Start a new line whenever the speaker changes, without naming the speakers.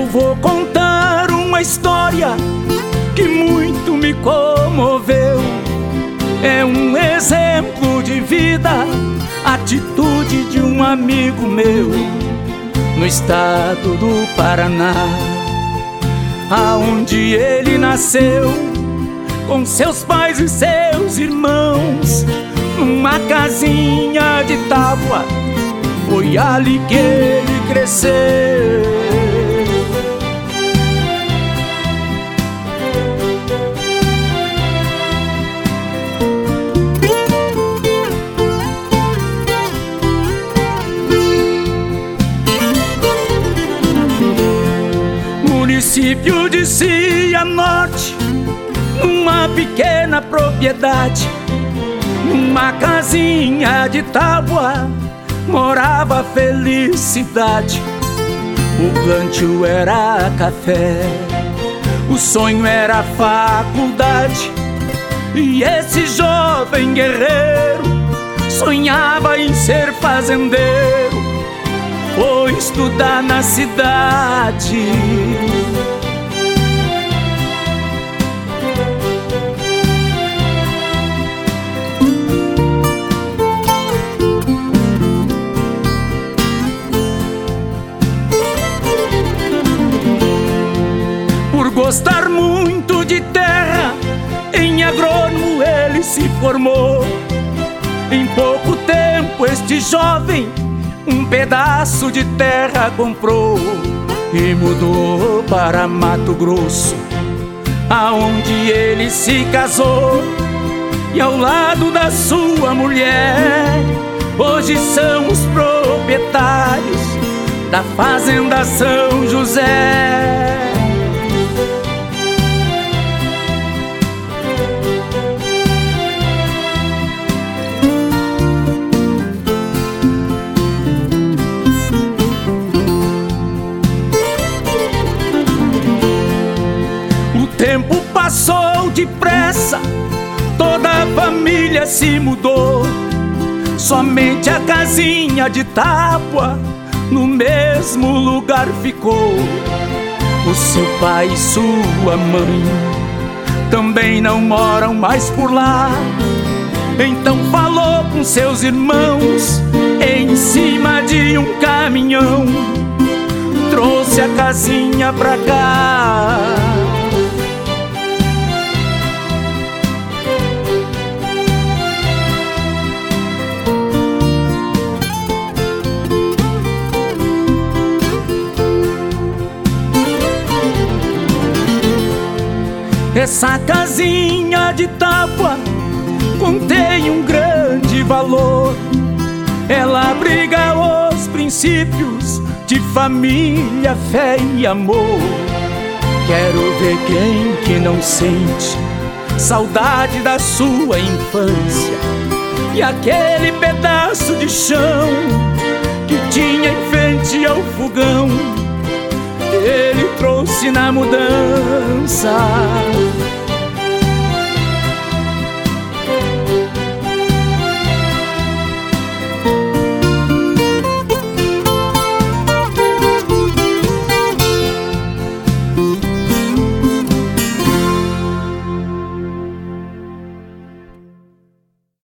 vou contar uma história que muito me comoveu. É um exemplo de vida, atitude de um amigo meu, no estado do Paraná, aonde ele nasceu, com seus pais e seus irmãos, numa casinha de tábua. Foi ali que ele cresceu. Município de Cianorte, numa pequena propriedade, numa casinha de tábua, morava a felicidade. O plantio era café, o sonho era faculdade. E esse jovem guerreiro sonhava em ser fazendeiro, foi estudar na cidade. Por gostar muito de terra, em agrônomo ele se formou. Em pouco tempo este jovem um pedaço de terra comprou e mudou para Mato Grosso, aonde ele se casou. E ao lado da sua mulher, hoje são os proprietários da Fazenda São José. O tempo passou depressa, toda a família se mudou. Somente a casinha de tábua no mesmo lugar ficou. O seu pai e sua mãe também não moram mais por lá. Então falou com seus irmãos, em cima de um caminhão trouxe a casinha pra cá. Essa casinha de tábua contém um grande valor. Ela abriga os princípios de família, fé e amor. Quero ver quem que não sente saudade da sua infância e aquele pedaço de chão que tinha em frente ao fogão. Ele trouxe na mudança.